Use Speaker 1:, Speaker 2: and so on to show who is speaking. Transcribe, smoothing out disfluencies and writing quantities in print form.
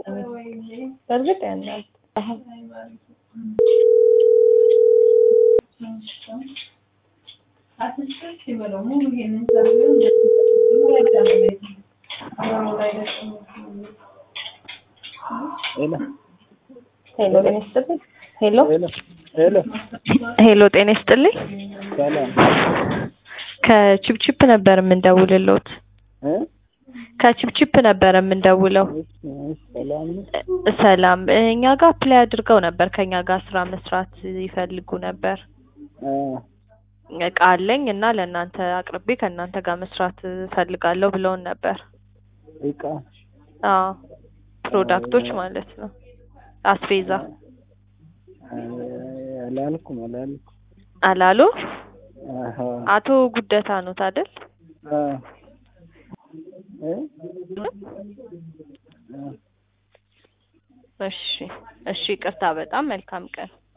Speaker 1: በርግጥ ያናል አትስጥሽ ይበለው ሙሉ ይሄንን ሳይሆን ሄሎ ጤና ይስጥልኝ ሄሎ ጤና ይስጥልኝ
Speaker 2: ሰላም
Speaker 1: ከቺፕቺፕ ነበር የምንደውልልዎት ከቺፕቺፕ ነበር የምንደውለው ሰላም እኛ ጋር ፕላይ አድርገው ነበር ከኛ ጋር ስራ መስራት ይፈልጉ ነበር እቃ አለኝ እና ለእናንተ አቅርቤ ከእናንተ ጋር መስራት ፈልጋለሁ ብለውን ነበር
Speaker 2: እቃ
Speaker 1: ፕሮዳክቶች ማለት ነው አስቤዛ አላሉ አቶ ጉደታ ነው አይደል እሺ ይቅርታ በጣም መልካም ቀን